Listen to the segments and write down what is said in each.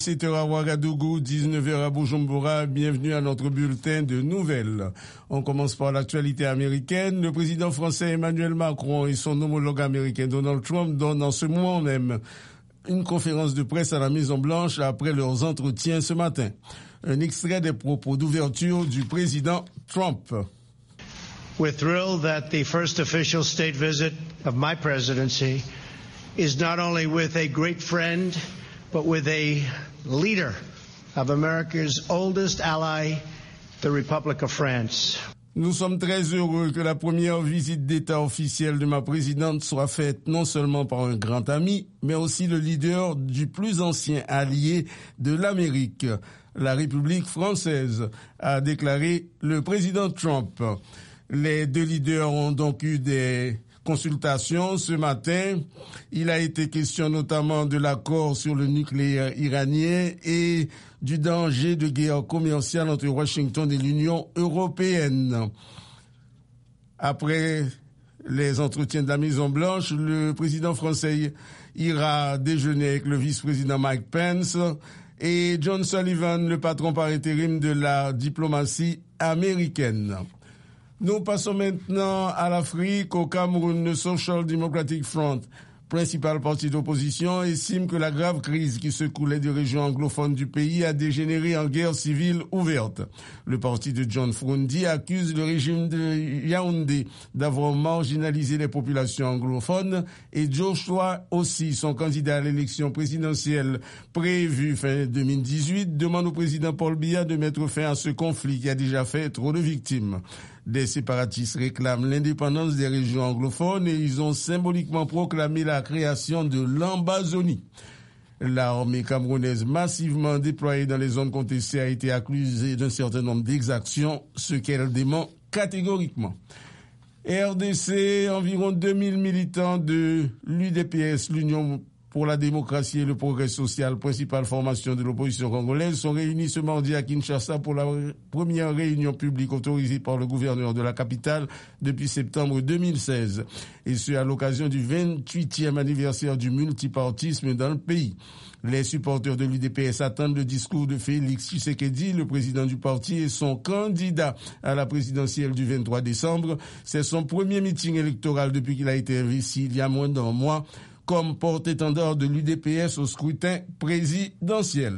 7h à Ouagadougou, 19h à Bujumbura, bienvenue à notre bulletin de nouvelles. On commence par l'actualité américaine. Le président français Emmanuel Macron et son homologue américain Donald Trump donnent en ce moment même une conférence de presse à la Maison-Blanche après leurs entretiens ce matin. Un extrait des propos d'ouverture du président Trump. We're thrilled that the first official state visit of my presidency is not only with a great friend, but with a leader of America's oldest ally, the Republic of France. Nous sommes très heureux que la première visite d'État officielle de ma présidente soit faite non seulement par un grand ami, mais aussi le leader du plus ancien allié de l'Amérique, la République française, a déclaré le président Trump. Les deux leaders ont donc eu des consultations ce matin. Il a été question notamment de l'accord sur le nucléaire iranien et du danger de guerre commerciale entre Washington et l'Union européenne. Après les entretiens de la Maison-Blanche, le président français ira déjeuner avec le vice-président Mike Pence et John Sullivan, le patron par intérim de la diplomatie américaine. Nous passons maintenant à l'Afrique. Au Cameroun, le Social Democratic Front, principal parti d'opposition, estime que la grave crise qui secoue les deux régions anglophones du pays a dégénéré en guerre civile ouverte. Le parti de John Frundi accuse le régime de Yaoundé d'avoir marginalisé les populations anglophones et Joshua aussi, son candidat à l'élection présidentielle prévue fin 2018, demande au président Paul Biya de mettre fin à ce conflit qui a déjà fait trop de victimes. Des séparatistes réclament l'indépendance des régions anglophones et ils ont symboliquement proclamé la création de l'Ambazonie. L'armée camerounaise massivement déployée dans les zones contestées a été accusée d'un certain nombre d'exactions, ce qu'elle dément catégoriquement. RDC, environ 2000 militants de l'UDPS, l'Union pour la démocratie et le progrès social, principale formation de l'opposition congolaise, sont réunis ce mardi à Kinshasa pour la première réunion publique autorisée par le gouverneur de la capitale depuis septembre 2016. Et ce, à l'occasion du 28e anniversaire du multipartisme dans le pays. Les supporters de l'UDPS attendent le discours de Félix Tshisekedi, le président du parti et son candidat à la présidentielle du 23 décembre. C'est son premier meeting électoral depuis qu'il a été investi il y a moins d'un mois comme porte-étendard de l'UDPS au scrutin présidentiel.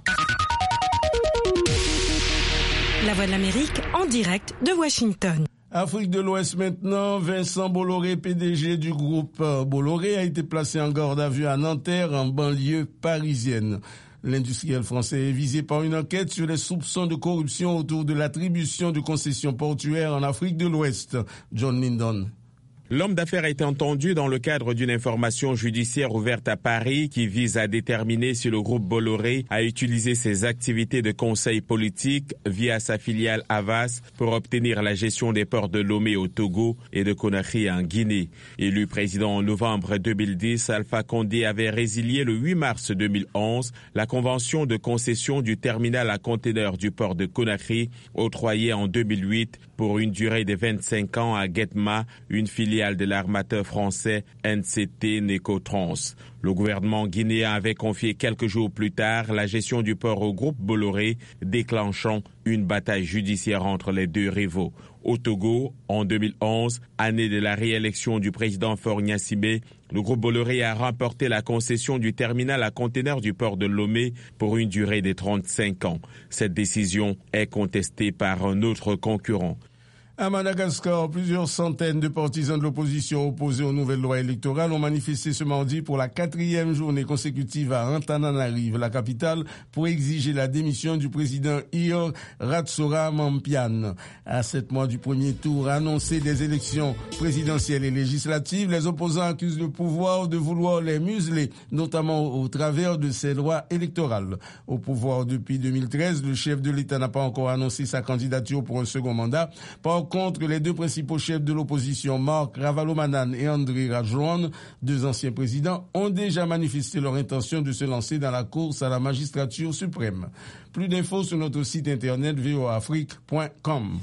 La Voix de l'Amérique en direct de Washington. Afrique de l'Ouest maintenant, Vincent Bolloré, PDG du groupe Bolloré, a été placé en garde à vue à Nanterre, en banlieue parisienne. L'industriel français est visé par une enquête sur les soupçons de corruption autour de l'attribution de concessions portuaires en Afrique de l'Ouest. John Lindon. L'homme d'affaires a été entendu dans le cadre d'une information judiciaire ouverte à Paris qui vise à déterminer si le groupe Bolloré a utilisé ses activités de conseil politique via sa filiale Havas pour obtenir la gestion des ports de Lomé au Togo et de Conakry en Guinée. Élu président en novembre 2010, Alpha Condé avait résilié le 8 mars 2011 la convention de concession du terminal à conteneurs du port de Conakry, octroyé en 2008 pour une durée de 25 ans à Guetma, une filiale de l'armateur français NCT Necotrans. Le gouvernement guinéen avait confié quelques jours plus tard la gestion du port au groupe Bolloré, déclenchant une bataille judiciaire entre les deux rivaux. Au Togo, en 2011, année de la réélection du président Faure Gnassingbé, le groupe Bolloré a remporté la concession du terminal à conteneurs du port de Lomé pour une durée de 35 ans. Cette décision est contestée par un autre concurrent. À Madagascar, plusieurs centaines de partisans de l'opposition opposés aux nouvelles lois électorales ont manifesté ce mardi pour la 4e journée consécutive à Antananarive, la capitale, pour exiger la démission du président Ior Ratsora-Mampiane. À 7 mois du premier tour annoncé des élections présidentielles et législatives, les opposants accusent le pouvoir de vouloir les museler, notamment au travers de ces lois électorales. Au pouvoir depuis 2013, le chef de l'État n'a pas encore annoncé sa candidature pour un second mandat. Par contre, les deux principaux chefs de l'opposition, Marc Ravalomanane et André Rajoelina, deux anciens présidents, ont déjà manifesté leur intention de se lancer dans la course à la magistrature suprême. Plus d'infos sur notre site internet voaafrique.com.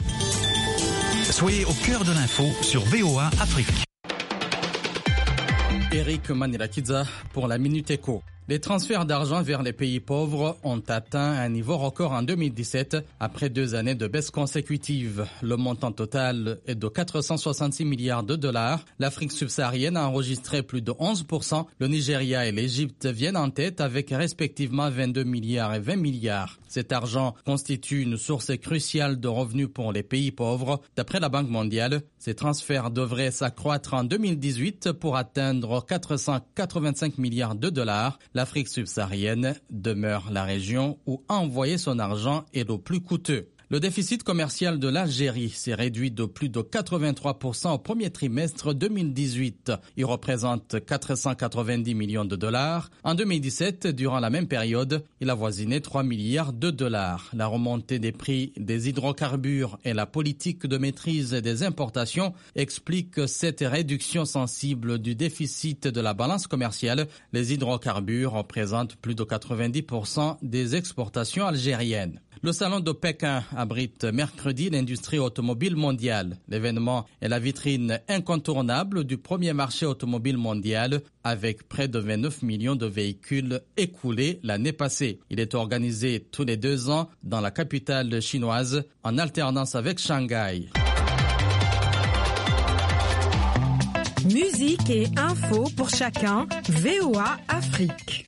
Soyez au cœur de l'info sur VOA Afrique. Eric Manilakidza pour la Minute Éco. Les transferts d'argent vers les pays pauvres ont atteint un niveau record en 2017 après 2 années de baisse consécutive. Le montant total est de 466 milliards de dollars. L'Afrique subsaharienne a enregistré plus de 11%. Le Nigeria et l'Égypte viennent en tête avec respectivement 22 milliards et 20 milliards. Cet argent constitue une source cruciale de revenus pour les pays pauvres. D'après la Banque mondiale, ces transferts devraient s'accroître en 2018 pour atteindre 485 milliards de dollars. L'Afrique subsaharienne demeure la région où envoyer son argent est le plus coûteux. Le déficit commercial de l'Algérie s'est réduit de plus de 83% au premier trimestre 2018. Il représente 490 millions de dollars. En 2017, durant la même période, il avoisinait 3 milliards de dollars. La remontée des prix des hydrocarbures et la politique de maîtrise des importations expliquent cette réduction sensible du déficit de la balance commerciale. Les hydrocarbures représentent plus de 90% des exportations algériennes. Le salon de Pékin abrite mercredi l'industrie automobile mondiale. L'événement est la vitrine incontournable du premier marché automobile mondial avec près de 29 millions de véhicules écoulés l'année passée. Il est organisé tous les 2 ans dans la capitale chinoise en alternance avec Shanghai. Musique et info pour chacun, VOA Afrique.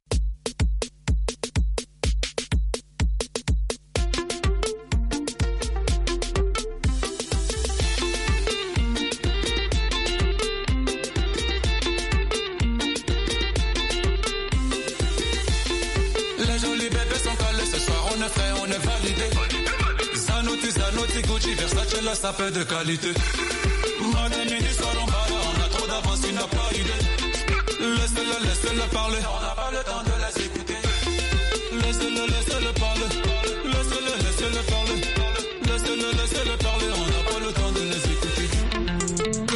La sapeur de qualité. Madame ministre, on a trop d'avance, il n'a pas idée. Laissez-le parler, on n'a pas le temps de les écouter. Laissez-le parler. Laissez-le parler. Laissez-le parler, on n'a pas le temps de les écouter.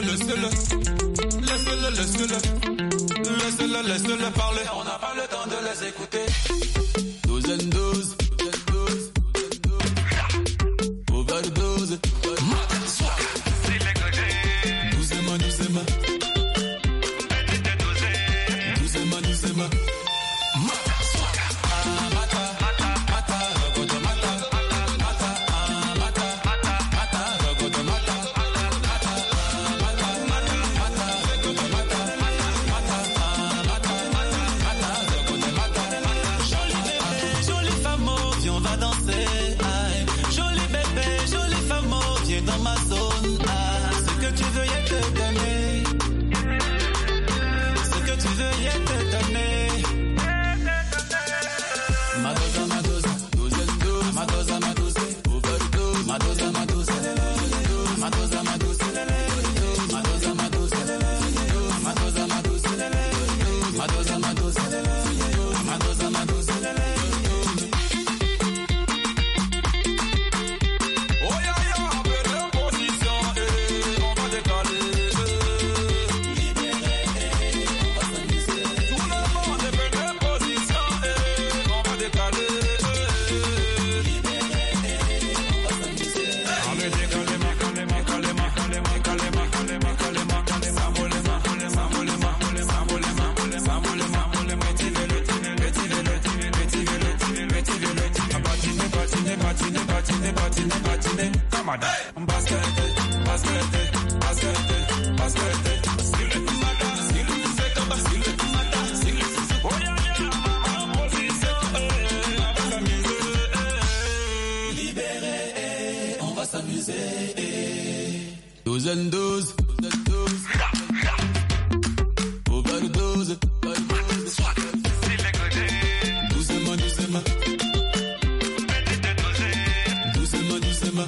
Laissez-le parler, on n'a pas le temps de les écouter. 12. Overdose. Doucement. Overdose. Doucement.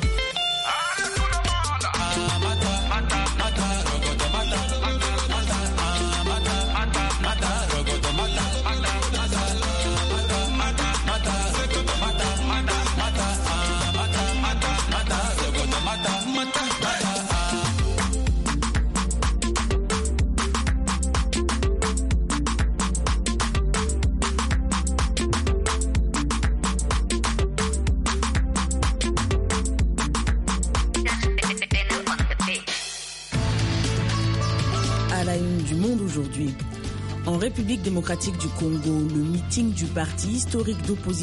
À la une du Monde aujourd'hui. En République démocratique du Congo, le meeting du parti historique d'opposition